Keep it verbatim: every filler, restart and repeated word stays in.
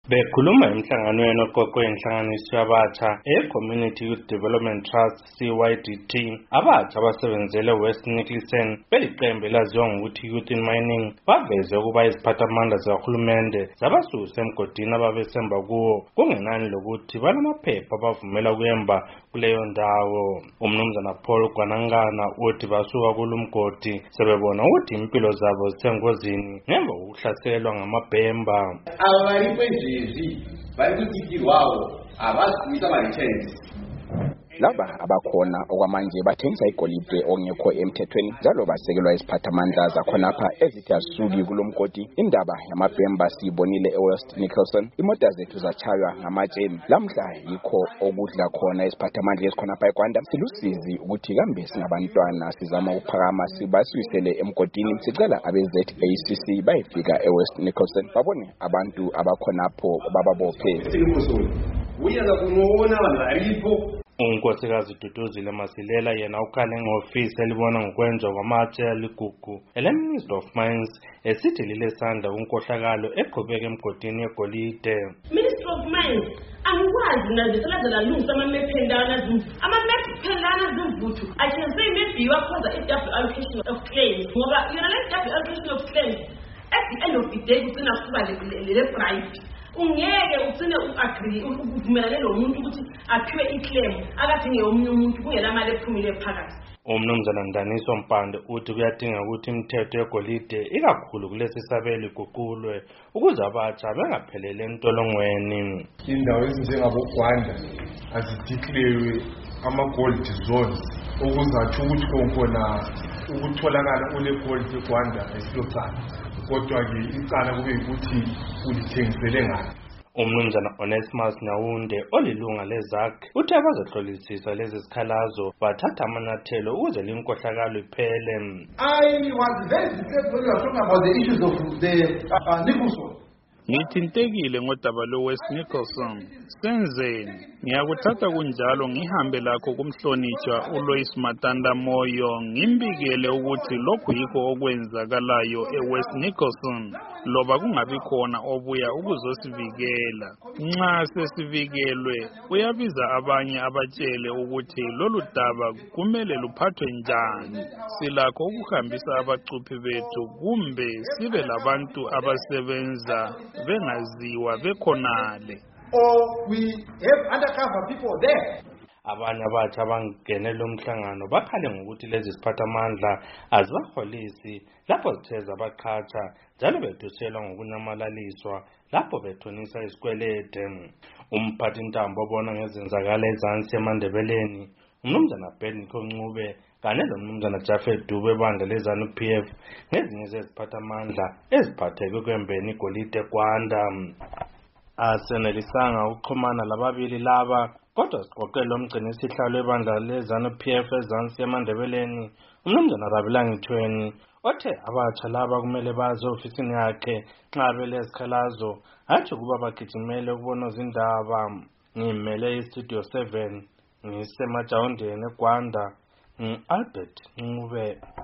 Bekhuluma emhlanganweni oqoqwe inhlanganiso yabatsha e-Community Youth Development Trust C Y D T, abatsha abasebenzele West Nicholson beliqembu elaziwa ngokuthi Youth in Mining baveze ukuba iziphathamandla zikahulumende zabasusa emgodini ababesemba kuwo kungenani lokuthi banamaphepha abavumela ukuyemba kuleyo ndawo. Umnumzana Paul Gwanangana uthi basuka kulumgodi sebebona ukuthi impilo zabo zisengozini ngemva kokuhlaselwa ngamabhemba. Laba abakhona okwamanje bathengisa igolide ongekho emthethweni njalo basekelwa isiphathamandla zakhonapha ezithi asuki kulomgodi. Indaba yamabhemba siyibonile eWest Nicholson, imota zethu zachaywa ngamatshe. Lamhla yikho okudla khona isiphathamandla esikhonapha eGwanda. Silusizi ukuthi kambe singabantwana sizama ukuphakama sibasuyisele emgodini. Sicela abe-Z A C C bayifika eWest Nicholson babone abantu abakhonapho bababophe. Unkosikazi Duduzile Masilela yena ukhale ngofisi elibona ngokwenziwa kwamatshe aligugu ele-Ministry of Mines esithi lilesandla unkohlakalo eqhubeka emgodini yegolide. Ministry of Mines angikwazi naziselazela lungu amamephendana zimvu amamephendana zimvuthu I can say maybe you are cause a double allocation of claims ngoba yona le double allocation of claims at the end of the day kugcina kuba le bribe. Ungeke ugcine uagree ukuvumelana nomuntu ukuthi aphiwe iclaim akadinge omunye umuntu kungela mali ephumile phakathi. Umnumzana Ndaniso Mpande uthi kuyadinga ukuthi imithetho yegolide ikakhulu kulesi sabelo iguqulwe ukuze abatsha bengaphelele entolongweni. Indawo ezinjengaboGwanda azideclare ama-gold zones ukuzathi ukuthi khona ukutholakala ule gold eGwanda esiyocala kodwa ke icala kube ukuthi ulithengisele ngani. Umnumzana Onesmus Nyawunde olilunga lezakhe uthe bazohlolisisa lezi zikhalazo bathatha amanyathelo ukuze linkohlakalo iphele. I was very disturbed when you were talking about the issues of the uh, uh, Nicholson. Ngithintekile ngodaba lo-West Nicholson. Senzeni ngiyakuthatha kunjalo ngihambe lakho kumhlonitshwa uLois Matanda Moyo ngimbikele ukuthi lokhu yikho okwenzakalayo eWest Nicholson loba kungabi khona obuya ukuzosivikela. Nxa sesivikelwe uyabiza abanye abatshele ukuthi lolu daba kumele luphathwe njani. Silakho ukuhambisa abacuphi bethu kumbe sibe labantu abasebenza bengaziwa bekhonale. Or we have undercover people there. Abanye abatsha abangene lo mhlangano bakhale ngokuthi lezi ziphathamandla azibaholisi lapho zitheza abaqhatsha njalo beduselwa ngokunyamalaliswa lapho bethonisa isikwelede. Umphathi Ntambo obona ngezenzakalo ezansi eMandebeleni umnumzana Beniko Ncube kanye nomnumzana Jafet Dube ebandla leZANU P F ngezinye zeziphathamandla eziphatheke kwembeni igolide eGwanda. Asenelisanga ukuxhumana lababili laba kodwa siqoqele umgcini isihlalo ebandla leZANU P F ezansi eMandebeleni umnumzana Rabilangithweni othe abatsha laba kumele baze ofisini yakhe nxa belezikhalazo athi kuba bagijimele ukubona izindaba. Ngimele iStudio seven ngisemajawundeni eGwanda ngi-Albert Ncube.